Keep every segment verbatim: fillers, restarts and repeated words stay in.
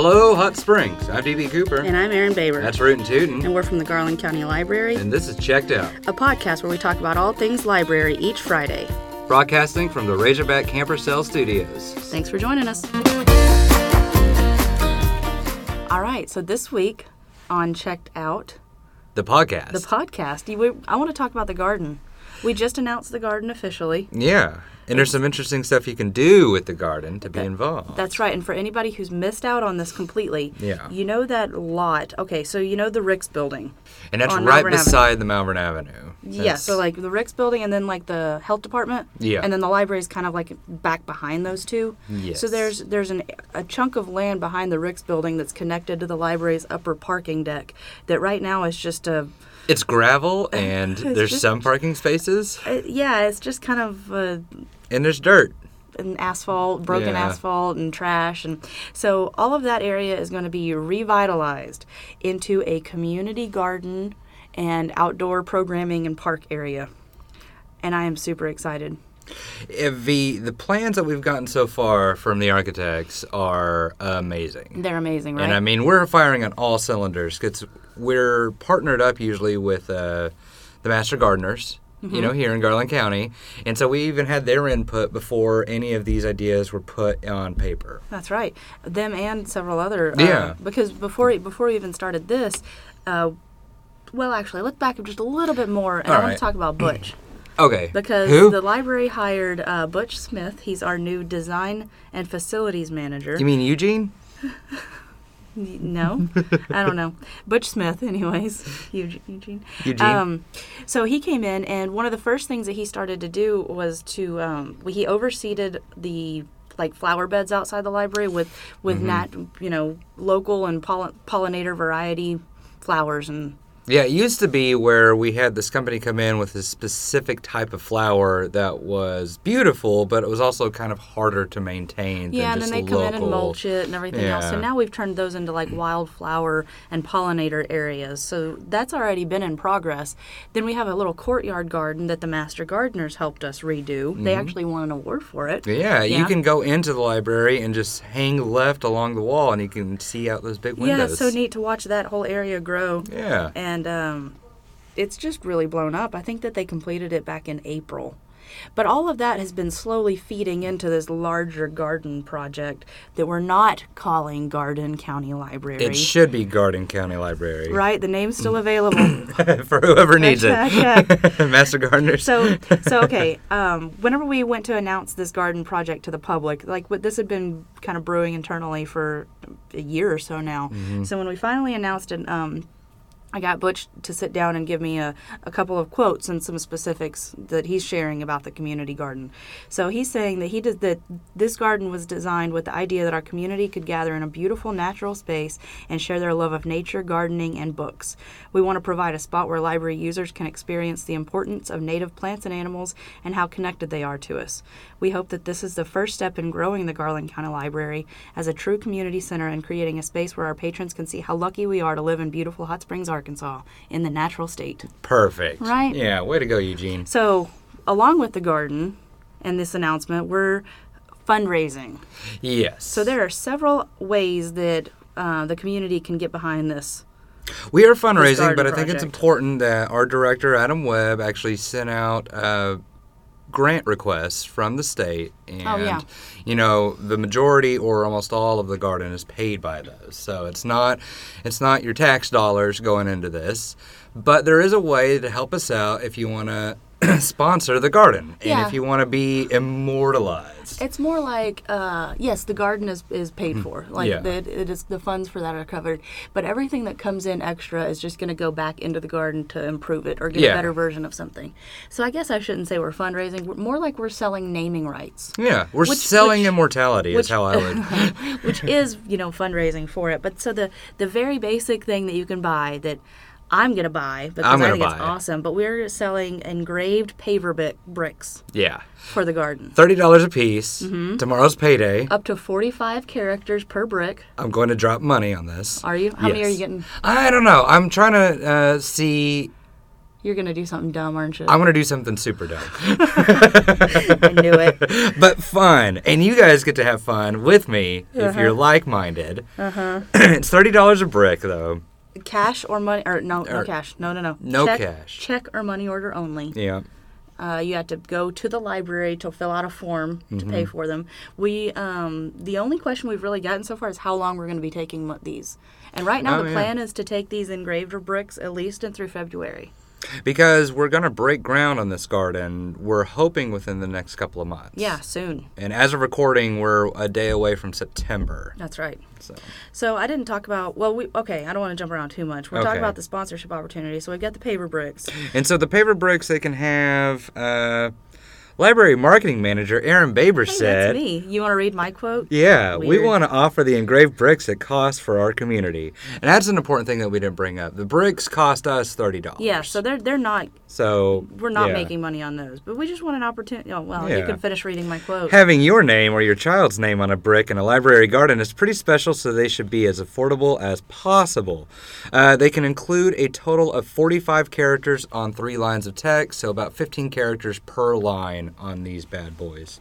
Hello, Hot Springs. I'm D B Cooper. And I'm Erin Baber. That's Rootin' Tootin'. And we're from the Garland County Library. And this is Checked Out, a podcast where we talk about all things library each Friday. Broadcasting from the Razorback Camper Cell Studios. Thanks for joining us. All right, so this week on Checked Out, the podcast. The podcast. You, I want to talk about the garden. We just announced the garden officially. Yeah. And there's some interesting stuff you can do with the garden to be that, involved. That's right. And for anybody who's missed out on this completely, yeah. you know that lot. Okay, so you know the Ricks building. And that's right Malvern beside Avenue. the Malvern Avenue. That's, yeah, so like the Ricks building and then like the health department. Yeah. And then the library is kind of like back behind those two. Yes. So there's there's an, a chunk of land behind the Ricks building that's connected to the librari's upper parking deck that right now is just a... It's gravel, and it's there's just, some parking spaces. Uh, yeah, it's just kind of... Uh, and there's dirt. And asphalt, broken yeah. asphalt, and trash. And so all of that area is going to be revitalized into a community garden and outdoor programming and park area. And I am super excited. If the the plans that we've gotten so far from the architects are amazing. They're amazing, right? And I mean, we're firing on all cylinders because we're partnered up usually with uh, the Master Gardeners, mm-hmm. you know, here in Garland County. And so we even had their input before any of these ideas were put on paper. That's right. Them and several other. Uh, yeah. Because before, before we even started this, uh, well, actually, let's back up just a little bit more. And all I right. want to talk about Butch. Okay. Because Who? the library hired uh, Butch Smith. He's our new design and facilities manager. You mean Eugene? No, I don't know. Butch Smith, anyways. Eugene. Eugene. Um, so he came in, and one of the first things that he started to do was to um, he overseeded the like flower beds outside the library with with mm-hmm. nat you know local and poll- pollinator variety flowers and. Yeah, it used to be where we had this company come in with a specific type of flower that was beautiful, but it was also kind of harder to maintain yeah, than and just then they local. come in and mulch it and everything yeah. else. So now we've turned those into like wildflower and pollinator areas. So that's already been in progress. Then we have a little courtyard garden that the Master Gardeners helped us redo. Mm-hmm. They actually won an award for it. Yeah, yeah, you can go into the library and just hang left along the wall, and you can see out those big windows. Yeah, it's so neat to watch that whole area grow. Yeah. And And um, it's just really blown up. I think that they completed it back in April. But all of that has been slowly feeding into this larger garden project that we're not calling Garden County Library. It should be Garden County Library. Right, the name's still available. For whoever needs check, it. check. Master Gardeners. So, so okay, um, whenever we went to announce this garden project to the public, like what this had been kind of brewing internally for a year or so now. Mm-hmm. So when we finally announced it, um, I got Butch to sit down and give me a, a couple of quotes and some specifics that he's sharing about the community garden. So he's saying that he did that this garden was designed with the idea that our community could gather in a beautiful natural space and share their love of nature, gardening, and books. We want to provide a spot where library users can experience the importance of native plants and animals and how connected they are to us. We hope that this is the first step in growing the Garland County Library as a true community center and creating a space where our patrons can see how lucky we are to live in beautiful Hot Springs, Arkansas, in the natural state. Perfect. Right? Yeah, way to go, Eugene. So, along with the garden and this announcement, we're fundraising. Yes. So there are several ways that uh, the community can get behind this. We are fundraising, but I think project. it's important that our director, Adam Webb, actually sent out uh, grant requests from the state. And, oh, yeah. you know, the majority or almost all of the garden is paid by those. So it's not, it's not your tax dollars going into this. But there is a way to help us out if you want to sponsor the garden and yeah. if you want to be immortalized. It's more like, uh, yes, the garden is, is paid for. Like yeah. the, it is the funds for that are covered. But everything that comes in extra is just going to go back into the garden to improve it or get yeah. a better version of something. So I guess I shouldn't say we're fundraising. We're more like we're selling naming rights. Yeah, we're which, selling which, immortality which, is how I would. which is, you know, fundraising for it. But so the, the very basic thing that you can buy that I'm going to buy because I'm I think buy it's it. awesome. But we're selling engraved paver bi- bricks Yeah. for the garden. thirty dollars a piece. Mm-hmm. Tomorrow's payday. Up to forty-five characters per brick. I'm going to drop money on this. Are you? How yes. many are you getting? I don't know. I'm trying to uh, see You're going to do something dumb, aren't you? I'm going to do something super dumb. I knew it. But fun. And you guys get to have fun with me Uh-huh. if you're like-minded. Uh-huh. It's thirty dollars a brick, though. Cash or money, or no, no Or- cash. No, no, no. No check, cash. Check or money order only. Yeah. Uh, you have to go to the library to fill out a form to pay for them. We, um, the only question we've really gotten so far is how long we're going to be taking mo- these. And right now Oh, the yeah. plan is to take these engraved or bricks at least in through February. Because we're going to break ground on this garden, we're hoping within the next couple of months. Yeah, soon. And as of recording, we're a day away from September. That's right. So So I didn't talk about, well, we okay, I don't want to jump around too much. We're Okay. talking about the sponsorship opportunity. So we've got the paver bricks. And so the paper bricks, they can have, uh, library marketing manager Aaron Baber Hey, said, that's me. You want to read my quote? yeah, we Weird. want to offer the engraved bricks at cost for our community. And that's an important thing that we didn't bring up. The bricks cost us thirty dollars. Yeah, so they're they're not, So we're not yeah. making money on those. But we just want an opportunity. Oh, well, you Yeah. can finish reading my quote. Having your name or your child's name on a brick in a library garden is pretty special, so they should be as affordable as possible. Uh, they can include a total of forty-five characters on three lines of text, so about fifteen characters per line on these bad boys.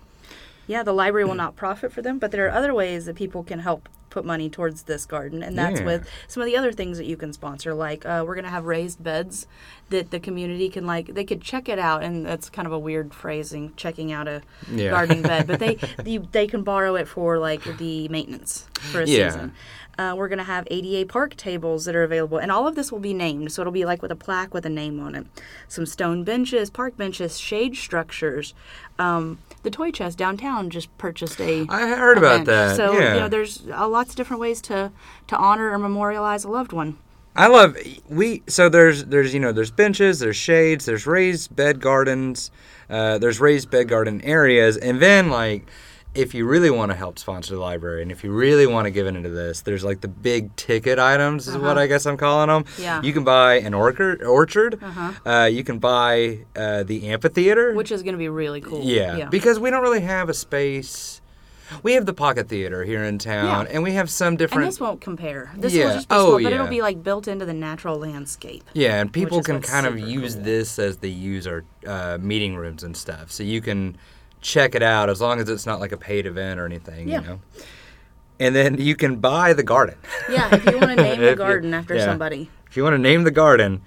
Yeah, the library will not profit for them, but there are other ways that people can help put money towards this garden, and that's Yeah. with some of the other things that you can sponsor. Like uh, we're going to have raised beds that the community can, like, they could check it out, and that's kind of a weird phrasing, checking out a Yeah. gardening bed, but they you, they can borrow it for like the maintenance for a Yeah. season. Uh, we're going to have A D A park tables that are available, and all of this will be named. So it'll be like with a plaque with a name on it. Some stone benches, park benches, shade structures. Um, the Toy Chest downtown just purchased a. I heard a about bench. that. So yeah. you know, there's uh, lots of different ways to to honor or memorialize a loved one. I love we so there's there's you know there's benches, there's shades, there's raised bed gardens, uh, there's raised bed garden areas, and then like if you really want to help sponsor the library and if you really want to give into this, there's like the big ticket items is Uh-huh. what I guess I'm calling them. Yeah. You can buy an orchard, orchard. Uh-huh. Uh, you can buy uh, the amphitheater. Which is going to be really cool. yeah, Yeah. because we don't really have a space. We have the Pocket Theater here in town, Yeah. and we have some different. And this won't compare. This Yeah. will just be Oh, small, but yeah. it'll be like built into the natural landscape. Yeah, and people is can what's kind of super use cool. this as they use our uh, meeting rooms and stuff. So you can check it out as long as it's not like a paid event or anything, Yeah. you know. And then you can buy the garden. Yeah, if you want to name If the you- garden after yeah. somebody. If you want to name the garden,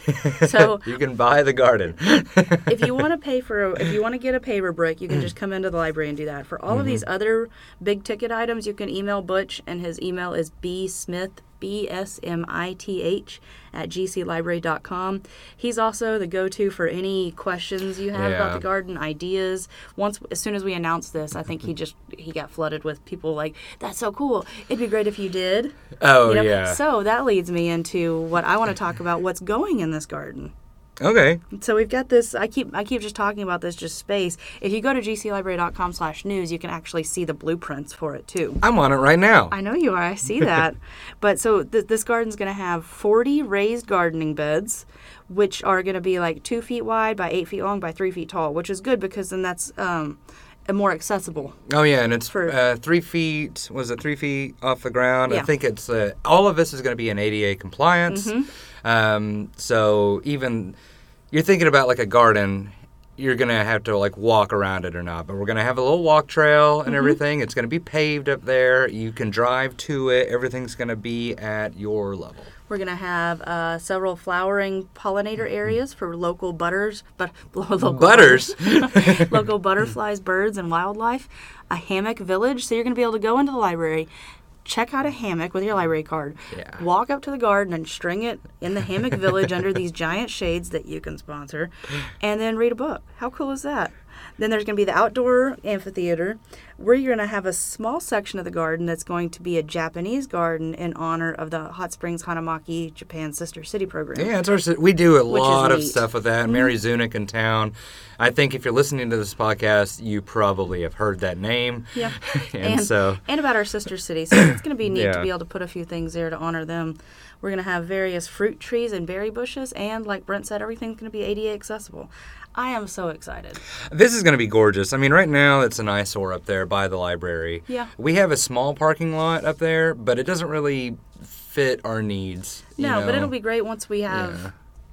So- you can buy the garden. If you want to pay for, a, if you want to get a paver brick, you can just come into the library and do that. For all Mm-hmm. of these other big ticket items, you can email Butch, and his email is bsmith, B S M I T H, at g c library dot com. He's also the go-to for any questions you have Yeah. about the garden, ideas. Once, as soon as we announced this, I think he just, he got flooded with people like, that's so cool. It'd be great if you did. Oh, You know? yeah. So that leads me into what I want to talk about, what's going in this garden. Okay. So we've got this, I keep I keep just talking about this, just space. If you go to g c library dot com slash news, you can actually see the blueprints for it too. I'm on it right now. I know you are, I see that. But so th- this garden's going to have forty raised gardening beds, which are going to be like two feet wide by eight feet long by three feet tall, which is good because then that's um, a more accessible. Oh yeah, and it's For- uh, three feet. Was it three feet off the ground? I Yeah. think it's uh, all of this is going to be in A D A compliance. Mm-hmm. Um, so even you're thinking about like a garden, you're going to have to like walk around it or not. But we're going to have a little walk trail and Mm-hmm. everything. It's going to be paved up there. You can drive to it. Everything's going to be at your level. We're going to have uh, several flowering pollinator areas for local butters, but local Butters. local butterflies, birds, and wildlife. A hammock village, so you're going to be able to go into the library, check out a hammock with your library card, Yeah. walk up to the garden and string it in the hammock village under these giant shades that you can sponsor, and then read a book. How cool is that? Then there's going to be the outdoor amphitheater, where you're going to have a small section of the garden that's going to be a Japanese garden in honor of the Hot Springs Hanamaki Japan Sister City program. Yeah, it's our, we do a Which is lot of neat. stuff with that. Mary Zunick in town. I think if you're listening to this podcast, you probably have heard that name. Yeah. and, so, and about our sister city. So it's going to be neat Yeah. to be able to put a few things there to honor them. We're going to have various fruit trees and berry bushes, and like Brent said, everything's going to be A D A accessible. I am so excited. this is going to be gorgeous. I mean, right now it's an eyesore up there by the library. Yeah. We have a small parking lot up there, but it doesn't really fit our needs. you No, but know? it'll be great once we have Yeah.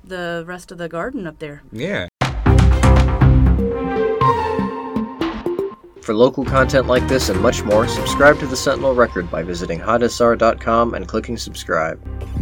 the rest of the garden up there. Yeah. For local content like this and much more, subscribe to the Sentinel Record by visiting hot s r dot com and clicking subscribe.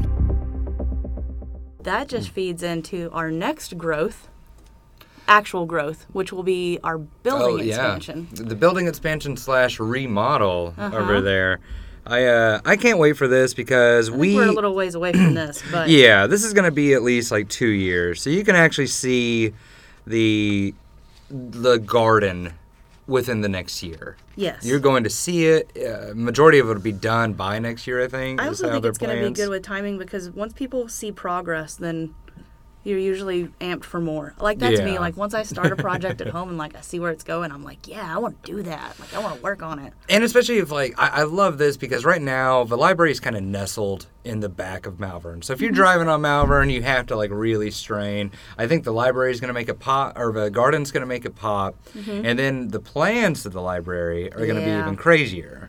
That just feeds into our next growth, actual growth, which will be our building oh, yeah. expansion. The building expansion slash remodel Uh-huh. over there. I uh, I can't wait for this because I think we we're a little ways away from this, but yeah, this is going to be at least like two years, so you can actually see the the garden within the next year. yes, You're going to see it. Uh, majority of it will be done by next year, I think. I is also how think their it's going to be plans. good with timing because once people see progress, then you're usually amped for more. Like that's me. Yeah. Like once I start a project at home and like I see where it's going, I'm like, yeah, I want to do that. Like I want to work on it. And especially if, like, I, I love this because right now the library is kind of nestled in the back of Malvern. So if you're driving on Malvern, you have to, like, really strain. I think the library is going to make it pop, or the garden's going to make it pop. And then the plans to the library are going to be Yeah. even crazier.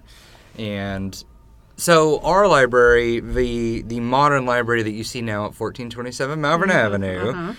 And so our library, the the modern library that you see now at fourteen twenty-seven Malvern Avenue, uh-huh.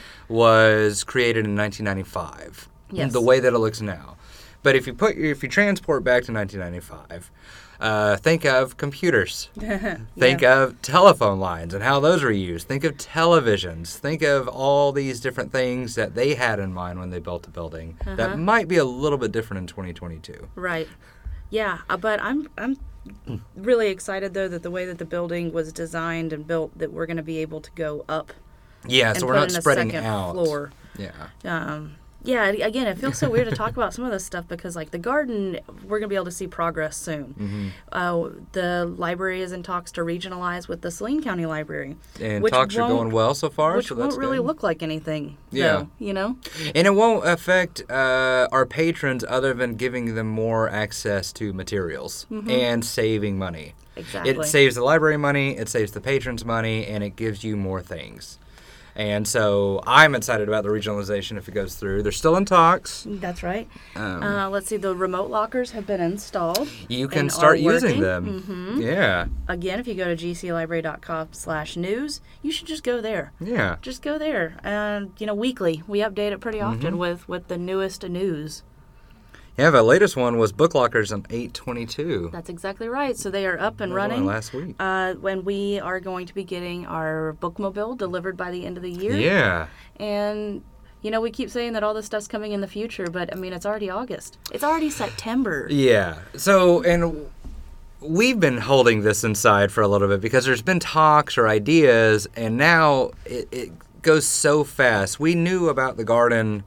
was created in nineteen ninety-five. Yes. The way that it looks now. But if you put if you transport back to nineteen ninety-five, uh, think of computers. Think Yeah. of telephone lines and how those were used. Think of televisions. Think of all these different things that they had in mind when they built the building. Uh-huh. That might be a little bit different in twenty twenty-two. Right. Yeah, uh, but I'm I'm really excited though that the way that the building was designed and built, that we're going to be able to go up Yeah, and so we're put not in a spreading second out. floor. Yeah. Um, yeah, and again, it feels so weird to talk about some of this stuff because, like, the garden, we're going to be able to see progress soon. Mm-hmm. Uh, the library is in talks to regionalize with the Saline County Library. And which talks are won't- going well so far, Which so that's won't really good. look like anything, Yeah. though, you know? And it won't affect uh, our patrons other than giving them more access to materials and saving money. Exactly. It saves the library money, it saves the patrons money, and it gives you more things. And so I'm excited about the regionalization if it goes through. They're still in talks. That's right. Um, Uh, let's see, the remote lockers have been installed. you can and start are using working. them. Mhm. Yeah, Again, if you go to g c library dot com slash news, you should just go there. yeah. Just go there. And, you know, weekly, we update it pretty often Mm-hmm. with, with the newest news. Yeah, the latest one was book lockers on eight twenty-two. That's exactly right. So they are up and That was only running. last week. Uh, when we are going to be getting our bookmobile delivered by the end of the year. Yeah. And, you know, we keep saying that all this stuff's coming in the future, but, I mean, it's already August. It's already September. Yeah. So, and we've been holding this inside for a little bit because there's been talks or ideas, and now it, it goes so fast. We knew about the garden,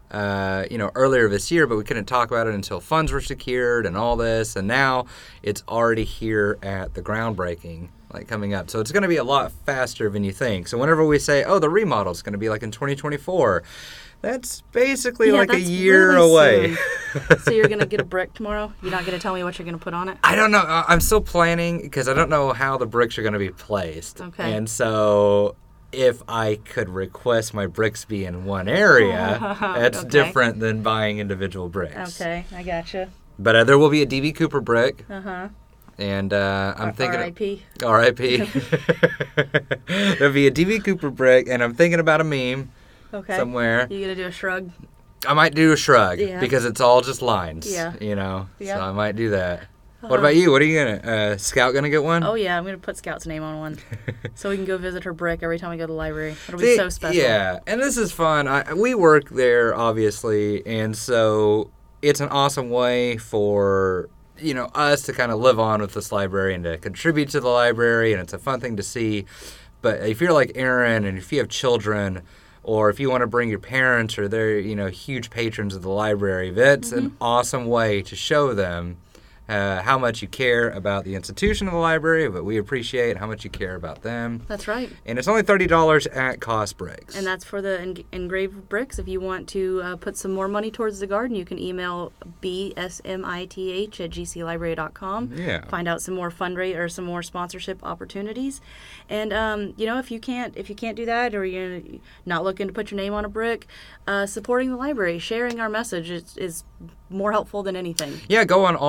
uh, you know, earlier this year, but we couldn't talk about it until funds were secured and all this, and now it's already here at the groundbreaking, like coming up. So it's going to be a lot faster than you think. So whenever we say, oh, the remodel is going to be like in twenty twenty-four, that's basically Yeah, like a that's year really away. soon. So you're going to get a brick tomorrow? You're not going to tell me what you're going to put on it? I don't know. I- I'm still planning because I don't know how the bricks are going to be placed. Okay. And so if I could request my bricks be in one area, that's Okay. different than buying individual bricks. Okay, I gotcha. But uh, there will be a D B Cooper brick. Uh-huh. And uh, I'm thinking... R I P R I P There'll be a D B Cooper brick, and I'm thinking about a meme Okay. somewhere. You going to do a shrug? I might do a shrug Yeah. because it's all just lines. Yeah. You know? Yeah. So I might do that. What Uh-huh. about you? What are you going to... Uh, Scout going to get one? Oh, yeah, I'm going to put Scout's name on one. So we can go visit her brick every time we go to the library. It'll be See, so special. Yeah, and this is fun. I, we work there, obviously, and so it's an awesome way for, you know, us to kind of live on with this library and to contribute to the library, and it's a fun thing to see. But if you're like Aaron, and if you have children, or if you want to bring your parents, or they're, you know, huge patrons of the library, that's an awesome way to show them uh, how much you care about the institution of the library, but we appreciate how much you care about them. That's right. And it's only thirty dollars at cost bricks. And that's for the en- engraved bricks. If you want to uh, put some more money towards the garden, you can email b s m i t h at g c library dot com. Yeah. Find out some more fundraise or some more sponsorship opportunities. And um, you know, if you can't if you can't do that, or you're not looking to put your name on a brick, uh, supporting the library, sharing our message is, is more helpful than anything. Yeah, go on all of our social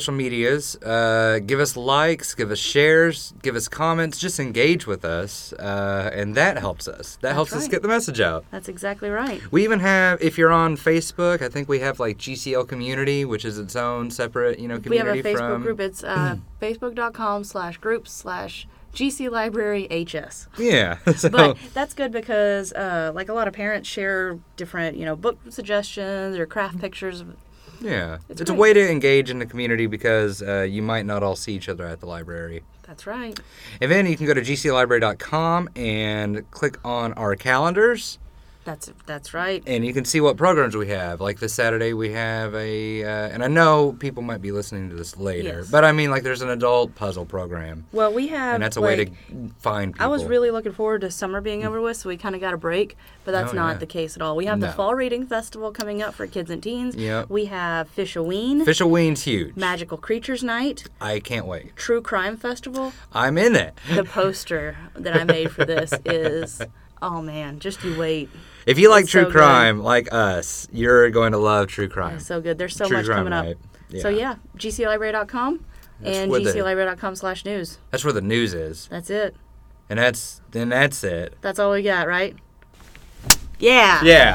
social medias. Uh, give us likes, give us shares, give us comments. Just engage with us, uh, and that helps us. That That's helps us right. get the message out. That's exactly right. We even have, if you're on Facebook, I think we have like G C L Community, which is its own separate, you know, We have community a Facebook from. group. It's uh, facebook.com slash groups slash G C Library H S. Yeah. So, But that's good because, uh, like, a lot of parents share different, you know, book suggestions or craft pictures. yeah, It's it's, a great. way to engage in the community because uh, you might not all see each other at the library. That's right. And then you can go to G C library dot com and click on our calendars. That's that's right. And you can see what programs we have. Like this Saturday, we have a, uh, and I know people might be listening to this later, Yes. but I mean, like, there's an adult puzzle program, Well, we have. and that's a like, way to find people. I was really looking forward to summer being over with, so we kind of got a break, but that's Oh, not yeah. the case at all. We have No. the Fall Reading Festival coming up for kids and teens. Yep. We have Fish-A-Ween, Fish-A Ween's huge. Magical Creatures Night, I can't wait. True Crime Festival. I'm in it. The poster that I made for this is, oh man, just you wait. If you like It's true so good. crime, like us, you're going to love true crime. It's so good. There's so True much crime coming up. night. So yeah, G C library dot com That's and where G the- C library dot com slash news. That's where the news is. That's it. And that's, then that's it. That's all we got, right? Yeah. Yeah.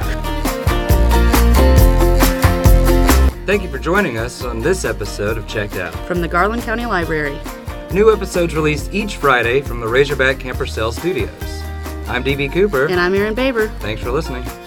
Thank you for joining us on this episode of Checked Out. From the Garland County Library. New episodes released each Friday from the Razorback Camper Cell Studios. I'm D B Cooper. And I'm Erin Baber. Thanks for listening.